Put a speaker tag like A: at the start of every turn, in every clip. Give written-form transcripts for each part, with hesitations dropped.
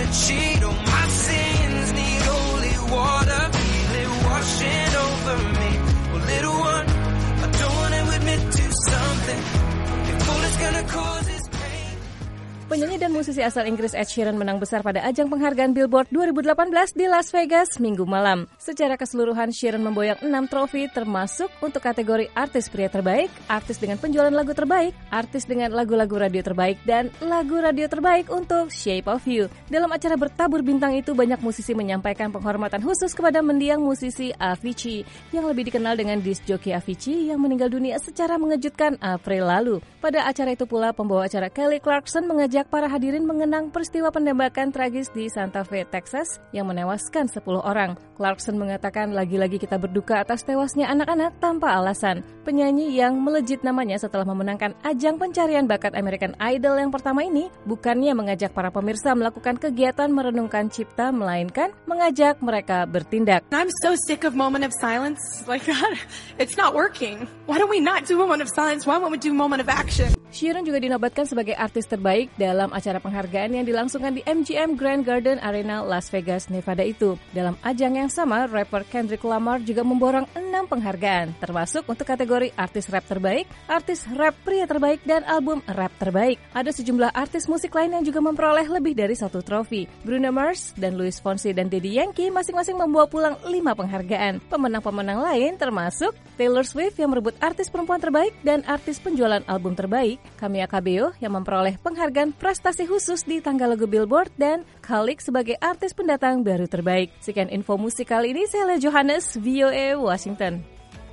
A: cheat on my sins. Need holy water, feel it washing over me. Well, little one, I don't wanna admit to something. If all it's gonna cause is pain.
B: Penyanyi dan musisi asal Inggris Ed Sheeran menang besar pada ajang penghargaan Billboard 2018 di Las Vegas Minggu malam. Secara keseluruhan, Sheeran memboyong 6 trofi termasuk untuk kategori artis pria terbaik, artis dengan penjualan lagu terbaik, artis dengan lagu-lagu radio terbaik, dan lagu radio terbaik untuk Shape of You. Dalam acara bertabur bintang itu, banyak musisi menyampaikan penghormatan khusus kepada mendiang musisi Avicii, yang lebih dikenal dengan disc jockey Avicii yang meninggal dunia secara mengejutkan April lalu. Pada acara itu pula, pembawa acara Kelly Clarkson mengajak para hadirin mengenang peristiwa penembakan tragis di Santa Fe, Texas yang menewaskan 10 orang. Clarkson mengatakan, lagi-lagi kita berduka atas tewasnya anak-anak tanpa alasan. Penyanyi yang melejit namanya setelah memenangkan ajang pencarian bakat American Idol yang pertama ini bukannya mengajak para pemirsa melakukan kegiatan merenungkan cipta, melainkan mengajak mereka bertindak.
C: I'm so sick of moment of silence. Like that, it's not working. Why don't we not do a moment of silence? Why won't we do moment of action?
B: Sheeran juga dinobatkan sebagai artis terbaik dalam acara penghargaan yang dilangsungkan di MGM Grand Garden Arena, Las Vegas, Nevada itu. Dalam ajang yang sama, rapper Kendrick Lamar juga memborong 6 penghargaan, termasuk untuk kategori artis rap terbaik, artis rap pria terbaik, dan album rap terbaik. Ada sejumlah artis musik lain yang juga memperoleh lebih dari 1 trofi. Bruno Mars dan Luis Fonsi dan Daddy Yankee masing-masing membawa pulang 5 penghargaan. Pemenang-pemenang lain termasuk Taylor Swift yang merebut artis perempuan terbaik dan artis penjualan album terbaik, Camila Cabello yang memperoleh penghargaan prestasi khusus di tangga lagu Billboard, dan Khalid sebagai artis pendatang baru terbaik. Sekian info musik kali ini, saya Lea Johannes, VOA Washington.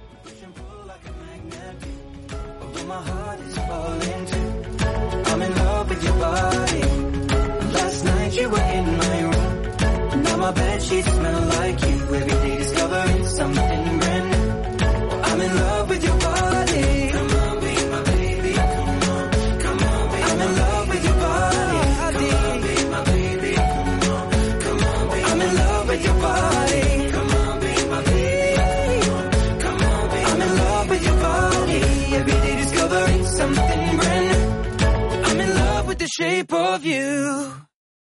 A: I'm in love with your body. Last night you were in my room. Now my bed sheets smell like you. Every day discovering something brand new. I'm in love with your body. Come on, be my baby. Come on, come on, be I'm in love with your body. Come on, be my baby. Come on, come on, be I'm in love with your body. Come on, be my baby. Come on, be I'm in love with your body. Every day discovering something brand new. I'm in love with the shape of you.